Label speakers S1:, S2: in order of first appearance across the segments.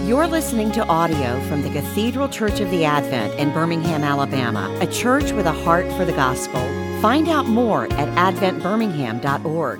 S1: You're listening to audio from the Cathedral Church of the Advent in Birmingham, Alabama, a church with a heart for the gospel. Find out more at adventbirmingham.org.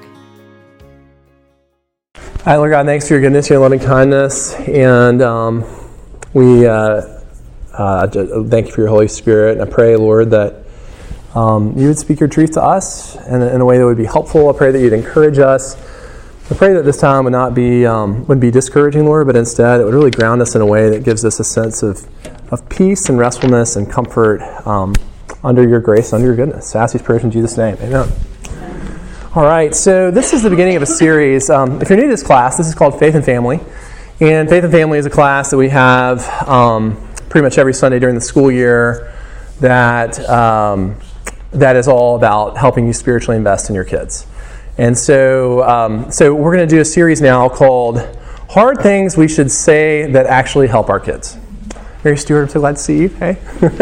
S2: Hi, Lord God, thanks for your goodness, your loving kindness, and we thank you for your Holy Spirit. And I pray, Lord, that you would speak your truth to us in a way that would be helpful. I pray that you'd encourage us. I pray that this time would not be wouldn't be discouraging, Lord, but instead it would really ground us in a way that gives us a sense of peace and restfulness and comfort under your grace, under your goodness. So I ask these prayers in Jesus' name. Amen. All right, so this is the beginning of a series. If you're new to this class, this is called Faith and Family. And Faith and Family is a class that we have pretty much every Sunday during the school year that is all about helping you spiritually invest in your kids. And so we're going to do a series now called Hard Things We Should Say That Actually Help Our Kids. Mary Stewart, I'm so glad to see you. Hey.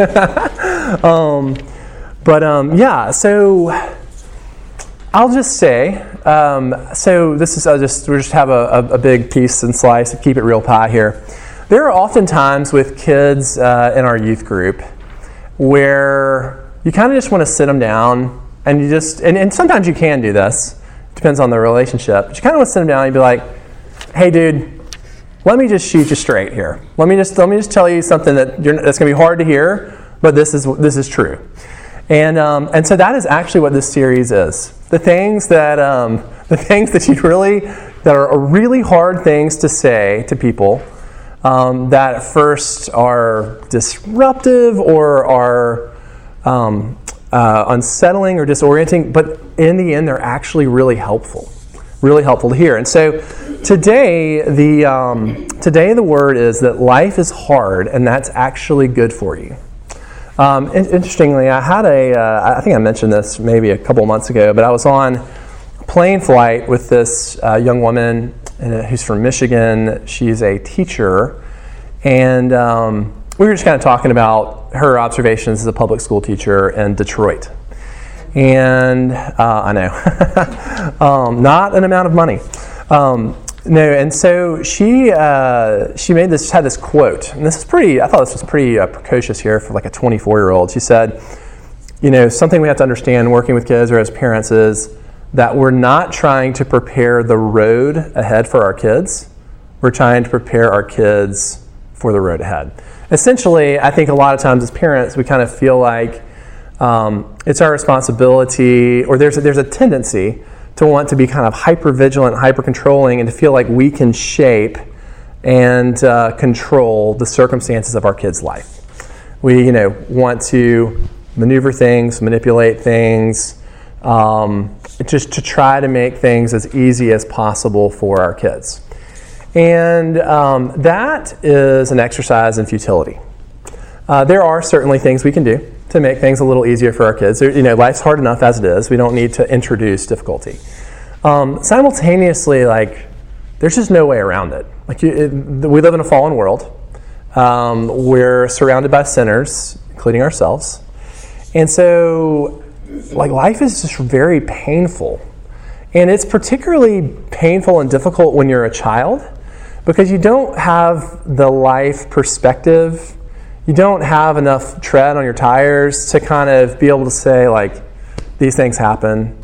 S2: So I'll just say, we'll just have a big piece and slice and keep it real pie here. There are often times with kids in our youth group where you kind of just want to sit them down and you just, and sometimes you can do this, depends on the relationship, but you kind of want to sit them down and be like, hey dude, let me just shoot you straight here. Let me just tell you something that's going to be hard to hear, but this is true. And so that is actually what this series is. The things that are really hard things to say to people that at first are disruptive or are unsettling or disorienting, but in the end they're actually really helpful to hear. And so today the word is that life is hard, and that's actually good for you. Interestingly, I had I think I mentioned this maybe a couple of months ago, but I was on a plane flight with this young woman who's from Michigan. She's a teacher, and we were just kind of talking about her observations as a public school teacher in Detroit. And I know, not an amount of money. And so she had this quote, and I thought this was pretty precocious here for like a 24-year-old. She said, something we have to understand working with kids or as parents is that we're not trying to prepare the road ahead for our kids. We're trying to prepare our kids for the road ahead. Essentially, I think a lot of times as parents, we kind of feel like it's our responsibility, or there's a tendency to want to be kind of hyper-vigilant, hyper-controlling, and to feel like we can shape and control the circumstances of our kids' life. We, want to maneuver things, manipulate things, just to try to make things as easy as possible for our kids. And that is an exercise in futility. There are certainly things we can do to make things a little easier for our kids. Life's hard enough as it is. We don't need to introduce difficulty. Simultaneously, there's just no way around it. We live in a fallen world. We're surrounded by sinners, including ourselves. And so, life is just very painful. And it's particularly painful and difficult when you're a child because you don't have the life perspective. You don't have enough tread on your tires to kind of be able to say, these things happen,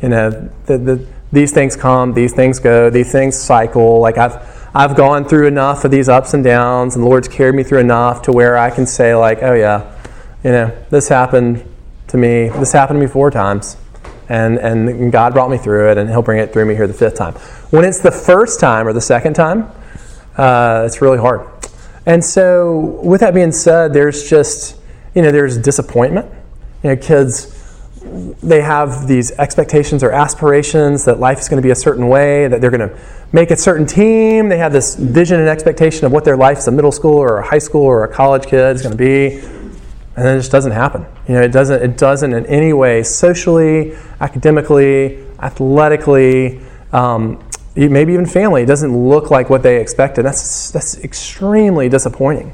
S2: these things come, these things go, these things cycle. I've gone through enough of these ups and downs, and the Lord's carried me through enough to where I can say, oh yeah, this happened to me. This happened to me 4 times, and God brought me through it, and He'll bring it through me here the 5th time. When it's the first time or the second time, it's really hard. And so, with that being said, there's just, there's disappointment. Kids, they have these expectations or aspirations that life is going to be a certain way, that they're going to make a certain team. They have this vision and expectation of what their life as a middle school or a high school or a college kid is going to be. And then it just doesn't happen. It doesn't in any way socially, academically, athletically, maybe even family, it doesn't look like what they expected. That's extremely disappointing,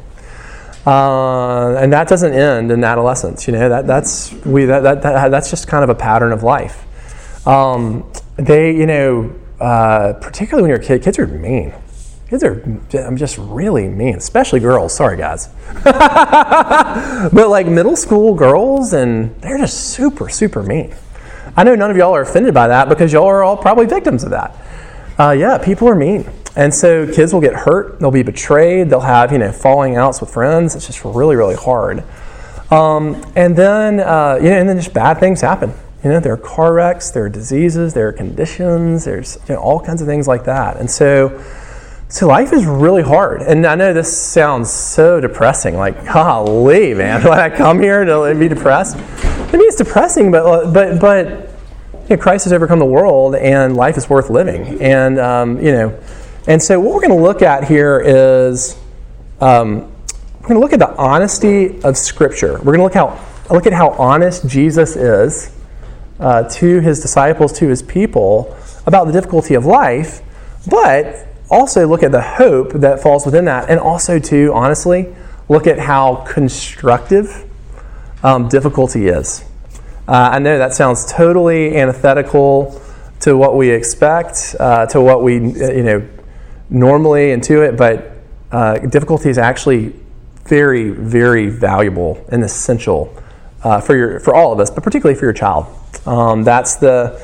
S2: and that doesn't end in adolescence. That's just kind of a pattern of life. Particularly when you're a kid, kids are mean. I'm just really mean, especially girls. Sorry, guys. But like middle school girls, and they're just super, super mean. I know none of y'all are offended by that because y'all are all probably victims of that. Yeah, people are mean. And so kids will get hurt. They'll be betrayed. They'll have, falling outs with friends. It's just really, really hard. And then just bad things happen. There are car wrecks, there are diseases, there are conditions, there's all kinds of things like that. And so life is really hard. And I know this sounds so depressing, like, golly, man, do I come here to be depressed? I mean, it's depressing, but Christ has overcome the world, and life is worth living. And, and so what we're going to look at here is we're going to look at the honesty of Scripture. We're going to look at how honest Jesus is to his disciples, to his people, about the difficulty of life, but also look at the hope that falls within that, and also to, honestly, look at how constructive difficulty is. I know that sounds totally antithetical to what we expect, to what we normally intuit, but difficulty is actually very, very valuable and essential for all of us, but particularly for your child. That's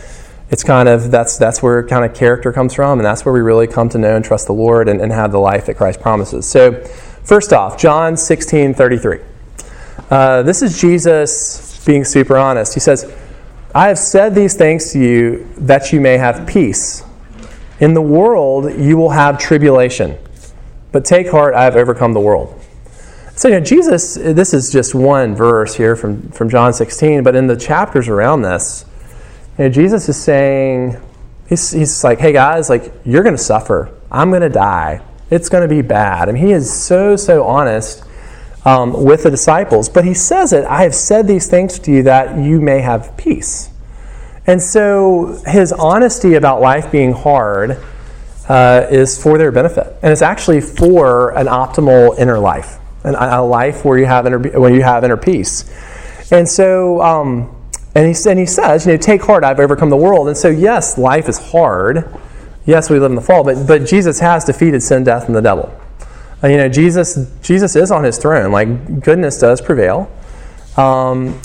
S2: where kind of character comes from, and that's where we really come to know and trust the Lord and have the life that Christ promises. So, first off, John 16:33. This is Jesus being super honest. He says, "I have said these things to you that you may have peace. In the world you will have tribulation, but take heart, I have overcome the world." So, Jesus, this is just one verse here from John 16, but in the chapters around this, Jesus is saying, he's like, hey guys, like, you're going to suffer. I'm going to die. It's going to be bad. I mean, he is so honest with the disciples, but he says it, I have said these things to you that you may have peace. And so his honesty about life being hard is for their benefit, and it's actually for an optimal inner life. A life where you have inner peace. And so, and he says, take heart, I've overcome the world. And so, yes, life is hard. Yes, we live in the fall, but Jesus has defeated sin, death, and the devil. Jesus is on his throne. Like, goodness does prevail, and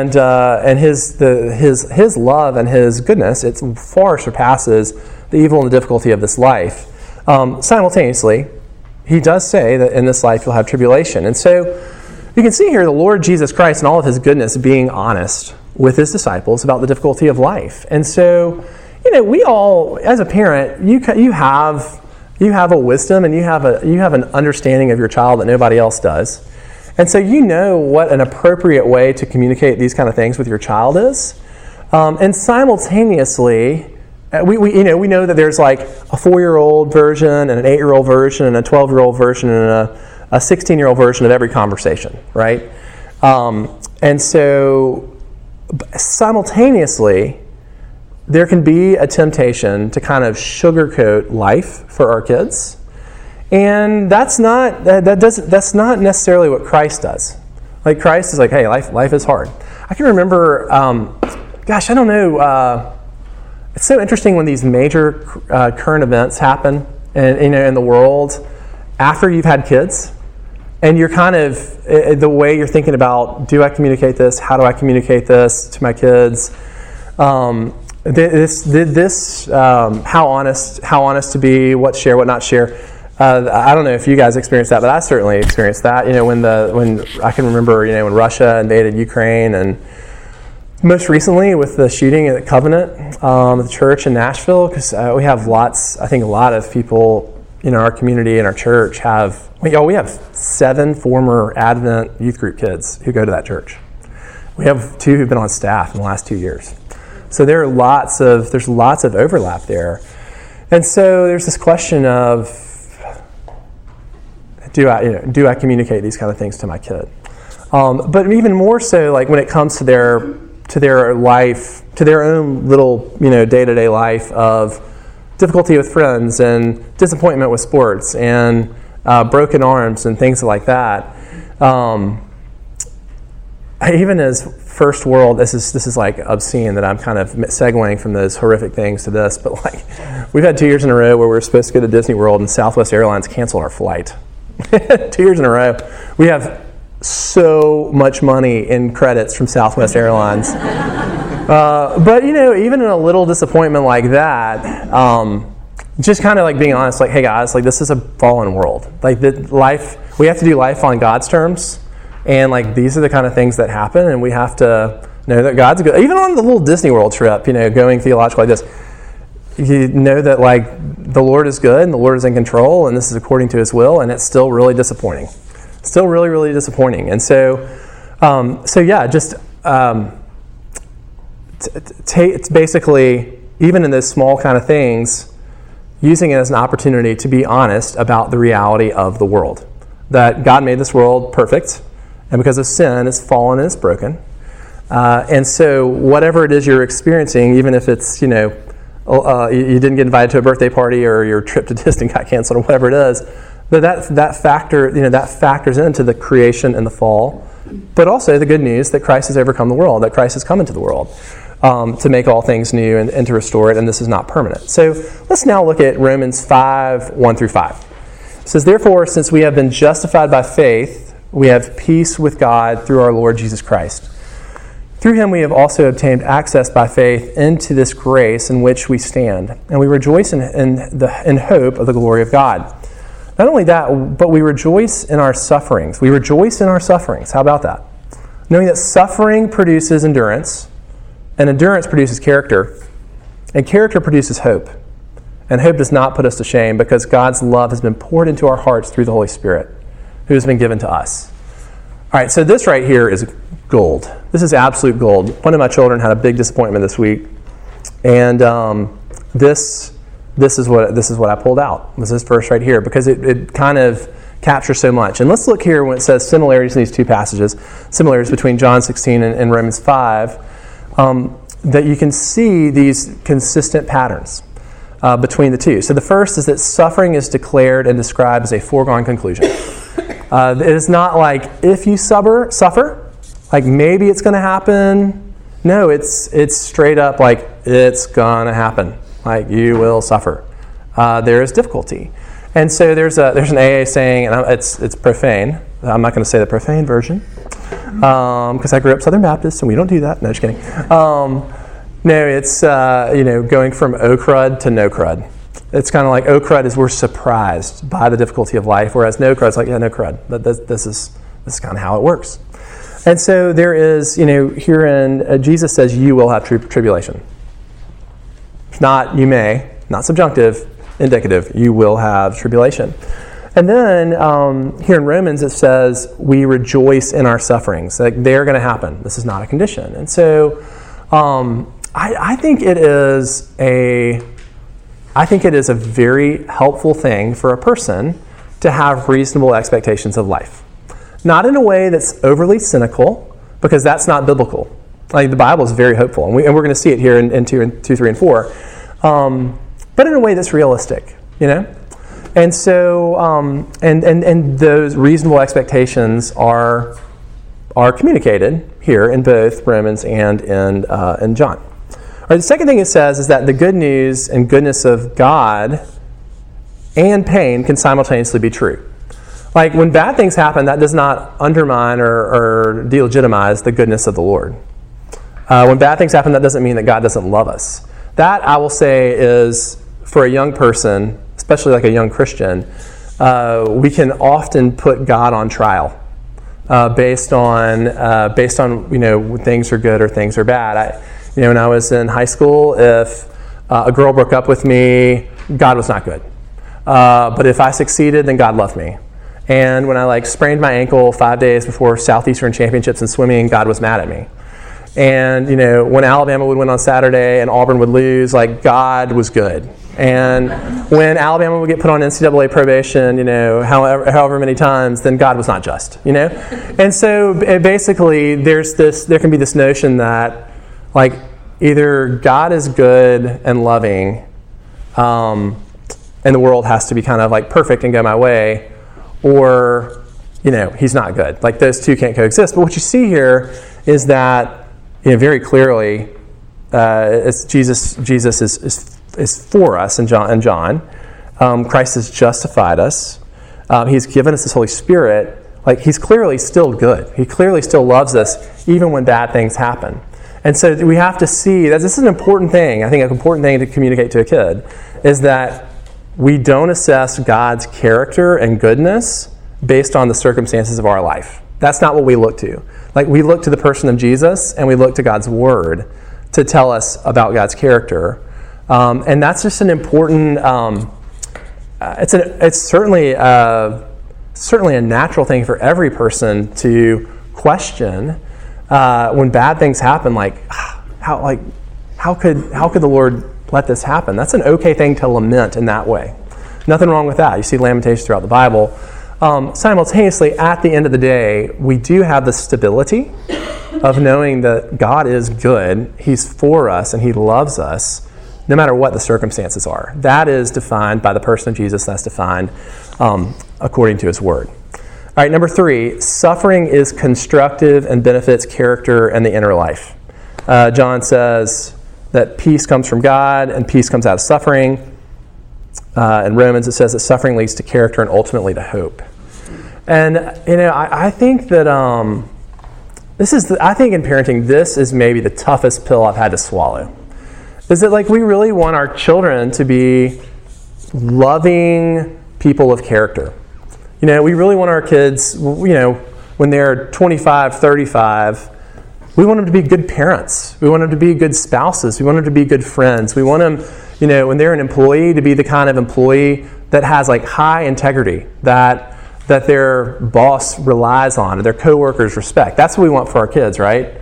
S2: his love and his goodness, it far surpasses the evil and the difficulty of this life. Simultaneously, he does say that in this life you'll have tribulation. And so you can see here the Lord Jesus Christ and all of his goodness being honest with his disciples about the difficulty of life. And so, we all, as a parent, you have a wisdom and you have an understanding of your child that nobody else does. And so you know what an appropriate way to communicate these kind of things with your child is. And simultaneously, we know that there's like a 4-year-old version and an 8-year-old version and a 12-year-old version and a 16-year-old version of every conversation, right? And so simultaneously, there can be a temptation to kind of sugarcoat life for our kids, and that's not necessarily what Christ does. Like, Christ is like, hey, life is hard. I can remember, I don't know. It's so interesting when these major current events happen in the world after you've had kids, and you're kind of the way you're thinking about, do I communicate this? How do I communicate this to my kids? How honest to be, what share, what not share. I don't know if you guys experienced that, but I certainly experienced that. When I can remember, when Russia invaded Ukraine, and most recently with the shooting at Covenant, the church in Nashville, because we have a lot of people in our community, in our church, we have 7 former Advent youth group kids who go to that church. We have 2 who've been on staff in the last 2 years. So there's lots of overlap there. And so there's this question of, do I communicate these kind of things to my kid? But even more so, like when it comes to their life, to their own little, day-to-day life of difficulty with friends and disappointment with sports and broken arms and things like that. Even as first world, this is like obscene that I'm kind of segueing from those horrific things to this, but like we've had 2 years in a row where we were supposed to go to Disney World and Southwest Airlines canceled our flight. 2 years in a row. We have so much money in credits from Southwest Airlines. But, even in a little disappointment like that, just kind of like being honest, like, hey guys, like this is a fallen world. Like we have to do life on God's terms. And like these are the kind of things that happen, and we have to know that God's good. Even on the little Disney World trip, going theological like this, you know that like the Lord is good and the Lord is in control, and this is according to His will, and it's still really disappointing. Still really, really disappointing. And so it's basically, even in those small kind of things, using it as an opportunity to be honest about the reality of the world. That God made this world perfect, and because of sin, it's fallen and it's broken. And so whatever it is you're experiencing, even if it's, you didn't get invited to a birthday party or your trip to Disney got canceled or whatever it is, that factors into the creation and the fall, but also the good news that Christ has overcome the world, that Christ has come into the world to make all things new and to restore it, and this is not permanent. So let's now look at Romans 5, 1 through 5. It says, therefore, since we have been justified by faith, we have peace with God through our Lord Jesus Christ. Through Him we have also obtained access by faith into this grace in which we stand, and we rejoice in hope of the glory of God. Not only that, but we rejoice in our sufferings. We rejoice in our sufferings. How about that? Knowing that suffering produces endurance, and endurance produces character, and character produces hope. And hope does not put us to shame, because God's love has been poured into our hearts through the Holy Spirit, who has been given to us. All right, so this right here is gold. This is absolute gold. One of my children had a big disappointment this week, and this is what I pulled out. Was this verse right here, because it kind of captures so much. And let's look here when it says similarities in these two passages, similarities between John 16 and Romans 5, that you can see these consistent patterns between the two. So the first is that suffering is declared and described as a foregone conclusion. It is not like if you suffer, like maybe it's going to happen. No, it's straight up like it's going to happen. Like you will suffer. There is difficulty. And so there's an AA saying, and it's profane. I'm not going to say the profane version because I grew up Southern Baptist and we don't do that. No, just kidding. No, it's going from oh crud to no crud. It's kind of like oh crud is we're surprised by the difficulty of life, whereas no crud is like, yeah, no crud. This is kind of how it works. And so there is, herein Jesus says you will have tribulation. Not you may, not subjunctive, indicative. You will have tribulation. And then here in Romans it says we rejoice in our sufferings. Like they're going to happen. This is not a condition. And so I think it is a very helpful thing for a person to have reasonable expectations of life. Not in a way that's overly cynical, because that's not biblical. Like the Bible is very hopeful, and we're going to see it here in 2, 3, and 4. But in a way that's realistic, And so, and those reasonable expectations are communicated here in both Romans and in John. All right, the second thing it says is that the good news and goodness of God and pain can simultaneously be true. Like when bad things happen, that does not undermine or delegitimize the goodness of the Lord. When bad things happen, that doesn't mean that God doesn't love us. That, I will say, is for a young person, especially like a young Christian, we can often put God on trial based on things are good or things are bad. When I was in high school, if a girl broke up with me, God was not good. But if I succeeded, then God loved me. And when I sprained my ankle 5 days before Southeastern Championships in swimming, God was mad at me. And when Alabama would win on Saturday and Auburn would lose, God was good. And when Alabama would get put on NCAA probation, however many times, then God was not just, And so basically, there can be this notion that either God is good and loving, and the world has to be kind of perfect and go my way, or He's not good. Those two can't coexist. But what you see here is that very clearly, it's Jesus is for us in John. Christ has justified us. He's given us His Holy Spirit. Like, He's clearly still good. He clearly still loves us, even when bad things happen. And so we have to see that this is an important thing. I think an important thing to communicate to a kid is that we don't assess God's character and goodness based on the circumstances of our life. That's not what we look to. Like, we look to the person of Jesus, and we look to God's Word to tell us about God's character. And that's just an important... It's certainly a natural thing for every person to question when bad things happen. How could the Lord let this happen? That's an okay thing to lament in that way. Nothing wrong with that. You see lamentations throughout the Bible. Simultaneously, at the end of the day, we do have the stability of knowing that God is good. He's for us, and He loves us, no matter what the circumstances are. That is defined by the person of Jesus. That's defined according to His Word. All right, number 3, suffering is constructive and benefits character and the inner life. John says that peace comes from God and peace comes out of suffering. In Romans, it says that suffering leads to character and ultimately to hope. And, I think that I think in parenting, this is maybe the toughest pill I've had to swallow. Is that, we really want our children to be loving people of character. We really want our kids, when they're 25, 35, we want them to be good parents. We want them to be good spouses. We want them to be good friends. We want them, when they're an employee, to be the kind of employee that has high integrity, that their boss relies on, and their coworkers respect. That's what we want for our kids, right?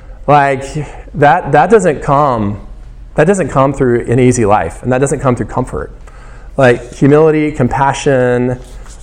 S2: That doesn't come through an easy life, and that doesn't come through comfort. Humility, compassion,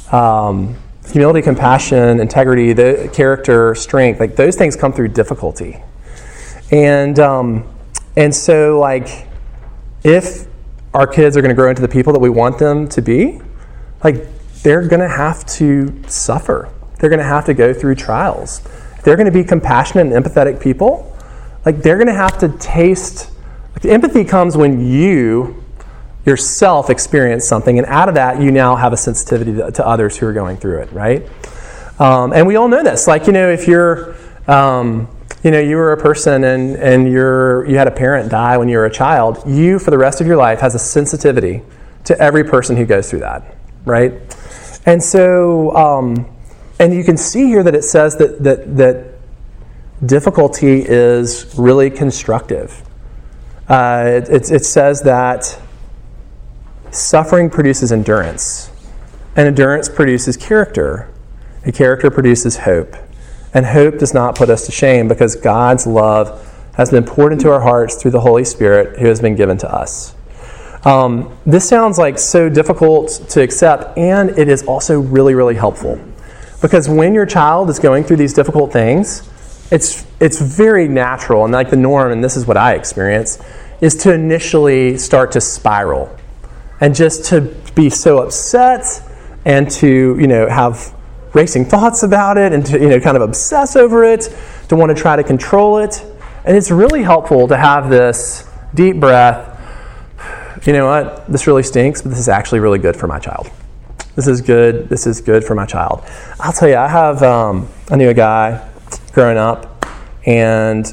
S2: integrity, the character, strength, those things come through difficulty. And so if our kids are going to grow into the people that we want them to be, they're going to have to suffer. They're going to have to go through trials. If they're going to be compassionate and empathetic people, they're going to have to taste. Empathy comes when you yourself experience something, and out of that, you now have a sensitivity to others who are going through it, right? And we all know this. If you're, you were a person and you had a parent die when you were a child, you, for the rest of your life, has a sensitivity to every person who goes through that, right? And so, and you can see here that it says that difficulty is really constructive. It says that suffering produces endurance, and endurance produces character, and character produces hope. And hope does not put us to shame because God's love has been poured into our hearts through the Holy Spirit who has been given to us. This sounds so difficult to accept, and it is also really, really helpful. Because when your child is going through these difficult things, it's very natural, and the norm, and this is what I experience, is to initially start to spiral. And just to be so upset and to, have racing thoughts about it and to, kind of obsess over it, to want to try to control it. And it's really helpful to have this deep breath. You know what? This really stinks, but this is actually really good for my child. This is good. This is good for my child. I'll tell you, I knew a guy growing up, and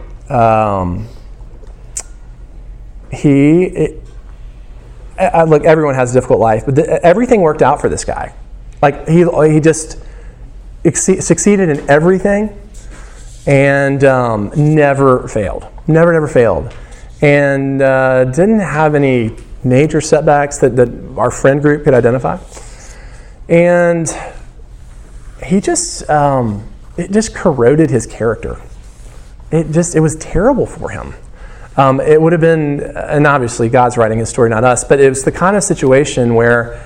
S2: look, everyone has a difficult life, but everything worked out for this guy. He just succeeded in everything and never failed. Never failed. And didn't have any major setbacks that our friend group could identify. And he just, it just corroded his character. It was terrible for him. It would have been, and obviously God's writing his story, not us, but it was the kind of situation where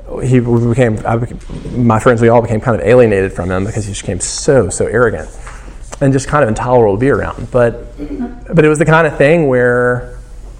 S2: my friends, we all became kind of alienated from him because he just became so arrogant and just kind of intolerable to be around. But it was the kind of thing where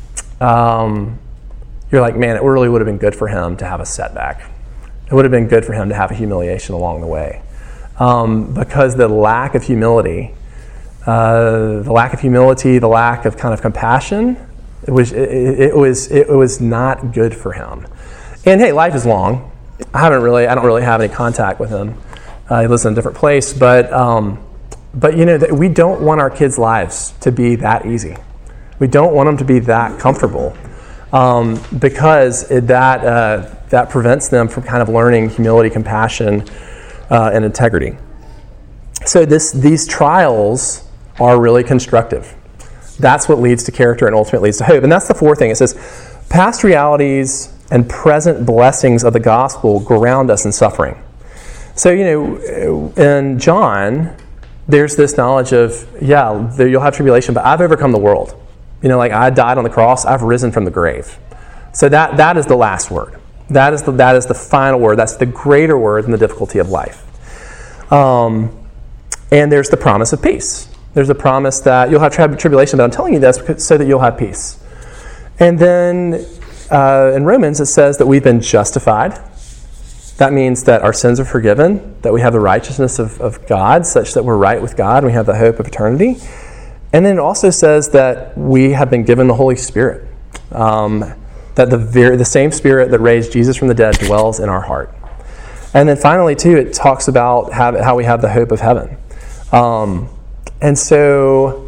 S2: you're like, man, it really would have been good for him to have a setback. It would have been good for him to have a humiliation along the way. Because the lack of humility the lack of humility, the lack of kind of compassion. It was not good for him. And hey, life is long. I don't really have any contact with him. He lives in a different place, but we don't want our kids' lives to be that easy. We don't want them to be that comfortable, because that prevents them from kind of learning humility, compassion, and integrity. So these trials are really constructive. That's what leads to character and ultimately leads to hope. And that's the fourth thing. It says, past realities and present blessings of the gospel ground us in suffering. So, in John, there's this knowledge of, you'll have tribulation, but I've overcome the world. I died on the cross, I've risen from the grave. So that is the last word. That is the final word. That's the greater word in the difficulty of life. And there's the promise of peace. There's a promise that you'll have tribulation, but I'm telling you this so that you'll have peace. And then in Romans, it says that we've been justified. That means that our sins are forgiven, that we have the righteousness of God, such that we're right with God, and we have the hope of eternity. And then it also says that we have been given the Holy Spirit, that the same Spirit that raised Jesus from the dead dwells in our heart. And then finally, too, it talks about how we have the hope of heaven. And so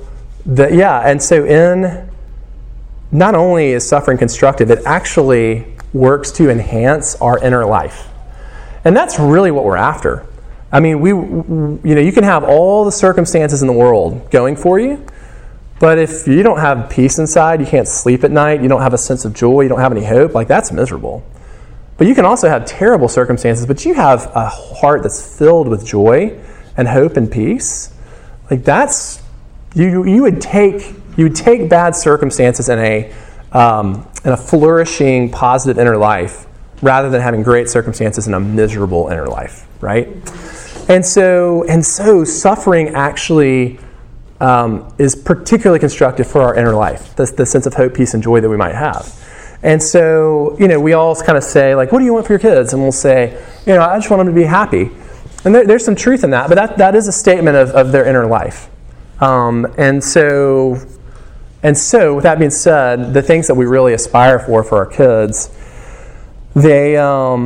S2: in not only is suffering constructive, it actually works to enhance our inner life. And that's really what we're after. I mean, you can have all the circumstances in the world going for you, but if you don't have peace inside, you can't sleep at night, you don't have a sense of joy, you don't have any hope, that's miserable. But you can also have terrible circumstances, but you have a heart that's filled with joy and hope and peace. That's you would take bad circumstances in a flourishing, positive inner life, rather than having great circumstances in a miserable inner life, right? And so suffering actually is particularly constructive for our inner life, the sense of hope, peace, and joy that we might have. And so, we all kind of say, what do you want for your kids? And we'll say, I just want them to be happy. And there's some truth in that, but that is a statement of their inner life. And so with that being said, the things that we really aspire for our kids, they are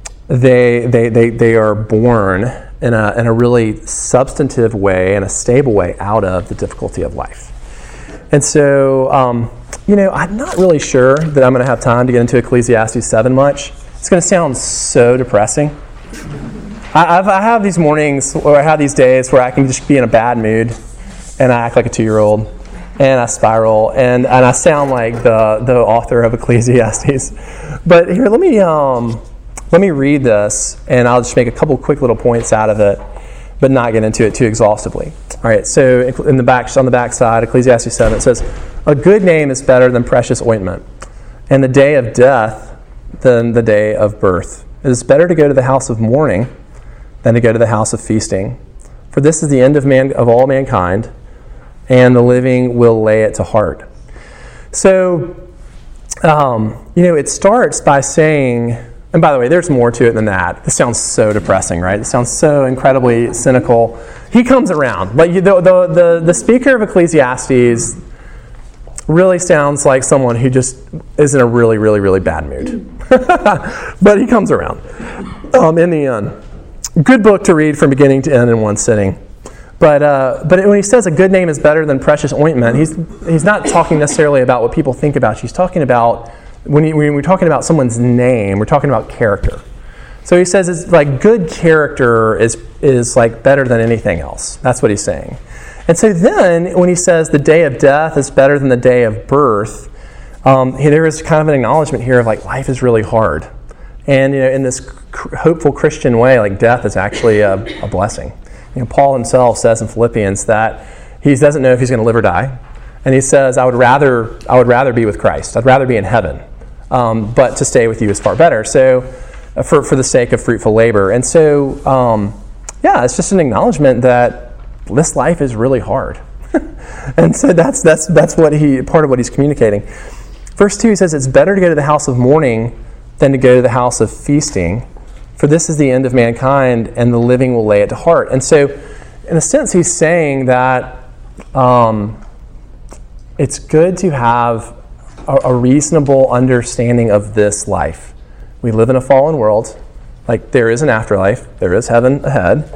S2: born in a really substantive way and a stable way out of the difficulty of life. And so, I'm not really sure that I'm going to have time to get into Ecclesiastes 7 much. It's going to sound so depressing. I have these mornings, or I have these days where I can just be in a bad mood, and I act like a 2-year-old, and I spiral, and I sound like the author of Ecclesiastes. But here, let me read this, and I'll just make a couple quick little points out of it, but not get into it too exhaustively. All right, so on the back side, Ecclesiastes 7, it says, "A good name is better than precious ointment, and the day of death than the day of birth. It is better to go to the house of mourning than to go to the house of feasting. For this is the end of all mankind, and the living will lay it to heart." So, it starts by saying, and by the way, there's more to it than that. This sounds so depressing, right? It sounds so incredibly cynical. He comes around. The speaker of Ecclesiastes really sounds like someone who just is in a really, really, really bad mood. But he comes around in the end. Good book to read from beginning to end in one sitting. But when he says a good name is better than precious ointment, he's not talking necessarily about what people think about you. He's talking about, when we're talking about someone's name, we're talking about character. So he says it's like good character is like better than anything else. That's what he's saying. And so then when he says the day of death is better than the day of birth, there is kind of an acknowledgement here of life is really hard. And in this hopeful Christian way, death is actually a blessing. Paul himself says in Philippians that he doesn't know if he's going to live or die, and he says, "I would rather be with Christ. I'd rather be in heaven, but to stay with you is far better." So, for the sake of fruitful labor, and so it's just an acknowledgement that this life is really hard, and so that's part of what he's communicating. Verse 2, he says, "It's better to go to the house of mourning than to go to the house of feasting. For this is the end of mankind, and the living will lay it to heart." And so, in a sense, he's saying that it's good to have a reasonable understanding of this life. We live in a fallen world. Like, there is an afterlife. There is heaven ahead.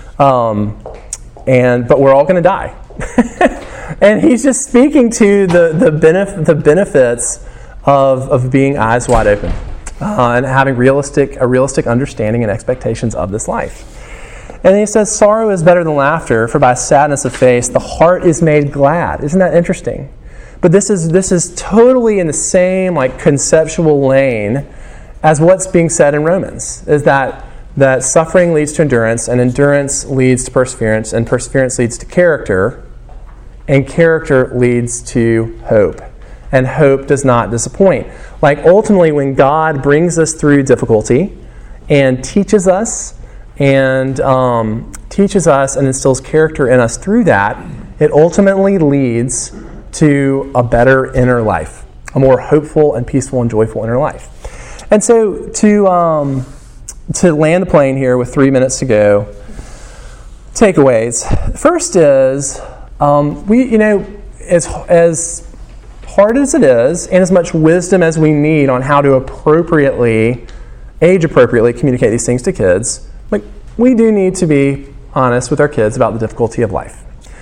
S2: But we're all going to die. And he's just speaking to the benefits of being eyes wide open and having a realistic understanding and expectations of this life. And he says, sorrow is better than laughter, for by sadness of face the heart is made glad. Isn't that interesting? But this is totally in the same conceptual lane as what's being said in Romans, is that suffering leads to endurance, and endurance leads to perseverance, and perseverance leads to character, and character leads to hope. And hope does not disappoint. Ultimately, when God brings us through difficulty and teaches us and instills character in us through that, it ultimately leads to a better inner life, a more hopeful and peaceful and joyful inner life. And so to land the plane here with 3 minutes to go, takeaways. First is, as hard as it is, and as much wisdom as we need on how to age appropriately communicate these things to kids, we do need to be honest with our kids about the difficulty of life.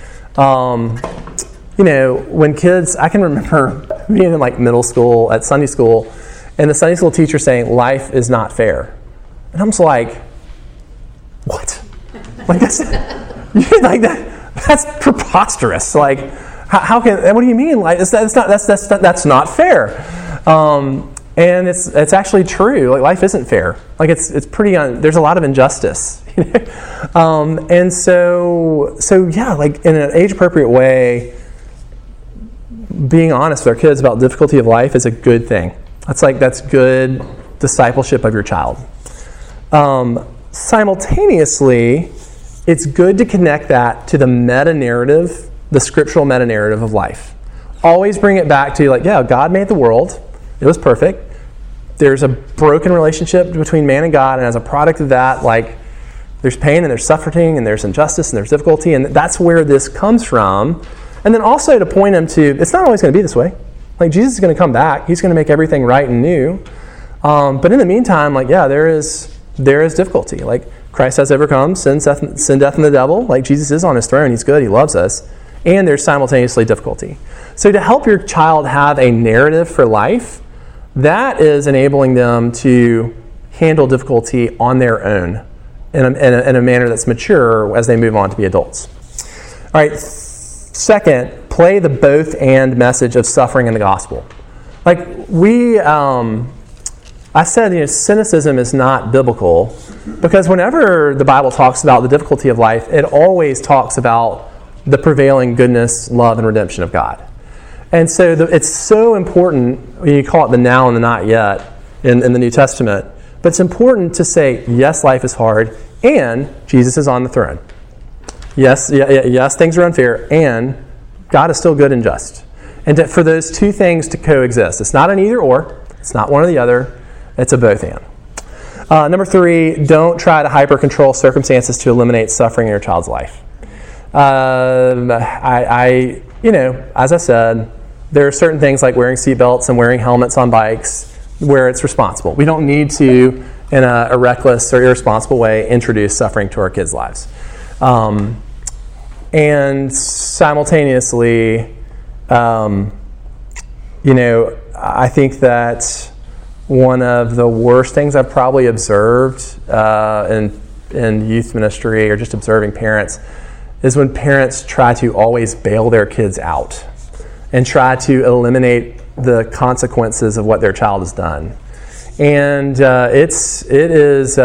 S2: When kids, I can remember being in middle school at Sunday school, and the Sunday school teacher saying, life is not fair. And I'm just like, what? That's preposterous. How can? What do you mean? That's not fair. And it's actually true. Life isn't fair. It's pretty. There's a lot of injustice. And so yeah. In an age appropriate way, being honest with our kids about the difficulty of life is a good thing. That's good discipleship of your child. Simultaneously, it's good to connect that to the meta-narrative, the scriptural meta-narrative of life. Always bring it back to God made the world. It was perfect. There's a broken relationship between man and God, and as a product of that, there's pain and there's suffering and there's injustice and there's difficulty, and that's where this comes from. And then also to point them to, it's not always going to be this way. Jesus is going to come back. He's going to make everything right and new. But in the meantime, there is difficulty. Christ has overcome sin, death, and the devil. Jesus is on his throne. He's good. He loves us. And there's simultaneously difficulty. So to help your child have a narrative for life, that is enabling them to handle difficulty on their own in a manner that's mature as they move on to be adults. All right. Second, play the both and message of suffering in the gospel. I said, cynicism is not biblical, because whenever the Bible talks about the difficulty of life, it always talks about the prevailing goodness, love, and redemption of God. And so it's so important, you call it the now and the not yet in the New Testament, but it's important to say, yes, life is hard, and Jesus is on the throne. Yes, things are unfair, and God is still good and just. And for those two things to coexist. It's not an either or. It's not one or the other. It's a both and. Number 3, don't try to hyper-control circumstances to eliminate suffering in your child's life. As I said, there are certain things like wearing seatbelts and wearing helmets on bikes where it's responsible. We don't need to, in a reckless or irresponsible way, introduce suffering to our kids' lives. And simultaneously, I think that one of the worst things I've probably observed in youth ministry or just observing parents is when parents try to always bail their kids out and try to eliminate the consequences of what their child has done. And it is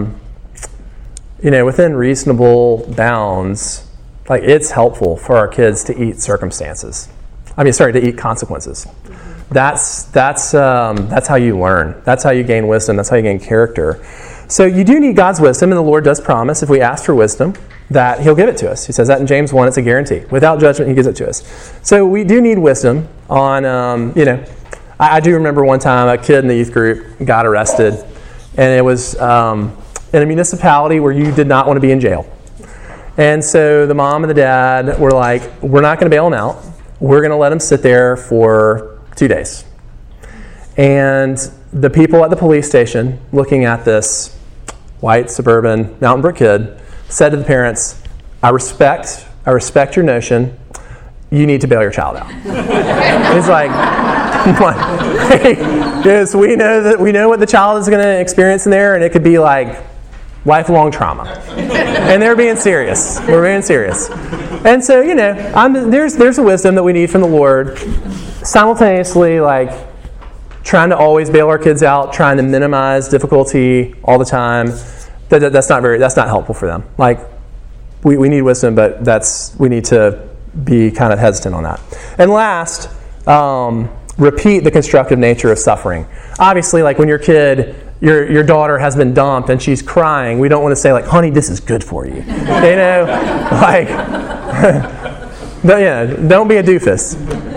S2: within reasonable bounds, it's helpful for our kids to eat to eat consequences. That's how you learn. That's how you gain wisdom. That's how you gain character. So you do need God's wisdom, and the Lord does promise, if we ask for wisdom, that He'll give it to us. He says that in James 1, it's a guarantee. Without judgment, He gives it to us. So we do need wisdom on, I do remember one time a kid in the youth group got arrested, and it was in a municipality where you did not want to be in jail. And so the mom and the dad were like, we're not going to bail him out. We're going to let him sit there for 2 days. And the people at the police station, looking at this white, suburban, Mountain Brook kid, said to the parents, I respect your notion. You need to bail your child out. It's like, hey, yes, we know what the child is going to experience in there, and it could be like lifelong trauma. And they're being serious. We're being serious. And so, there's a wisdom that we need from the Lord. Simultaneously, like, trying to always bail our kids out, trying to minimize difficulty all the time. That's not helpful for them. Like, we need wisdom, but we need to be kind of hesitant on that. And last, repeat the constructive nature of suffering. Obviously, like when your kid, your daughter has been dumped and she's crying, we don't want to say like, honey, this is good for you. Like, don't be a doofus.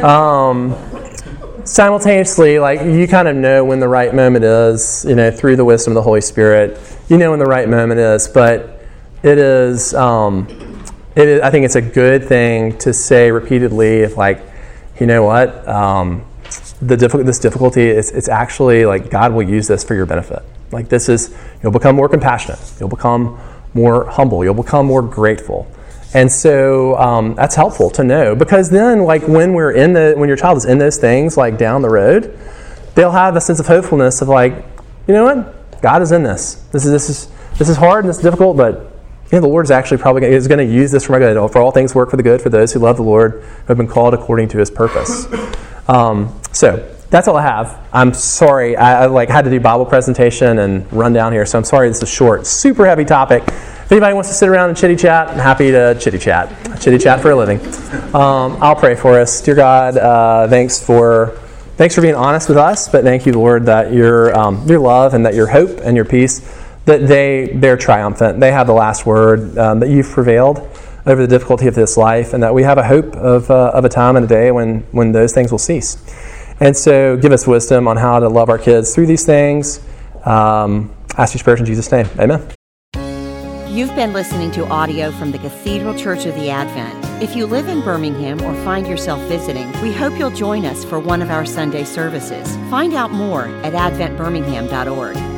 S2: Simultaneously, like you kind of know when the right moment is, through the wisdom of the Holy Spirit, when the right moment is, but it is, I think it's a good thing to say repeatedly, if like, you know what, this difficulty, it's actually like God will use this for your benefit. Like you'll become more compassionate, you'll become more humble, you'll become more grateful. And so that's helpful to know, because then like when your child is in those things, like down the road, they'll have a sense of hopefulness of like, you know what, God is in this. This is hard and this is difficult, but the Lord is actually probably is going to use this for my good. For all things work for the good for those who love the Lord, who have been called according to His purpose. So that's all I have. I'm sorry, I had to do Bible presentation and run down here, so I'm sorry this is short. Super heavy topic. If anybody wants to sit around and chitty chat, I'm happy to chitty chat for a living. I'll pray for us. Dear God, thanks for being honest with us, but thank you, Lord, that your love and that your hope and your peace, that they're triumphant. They have the last word, that you've prevailed over the difficulty of this life, and that we have a hope of a time and a day when those things will cease. And so give us wisdom on how to love our kids through these things. Ask these prayers in Jesus' name. Amen.
S1: You've been listening to audio from the Cathedral Church of the Advent. If you live in Birmingham or find yourself visiting, we hope you'll join us for one of our Sunday services. Find out more at adventbirmingham.org.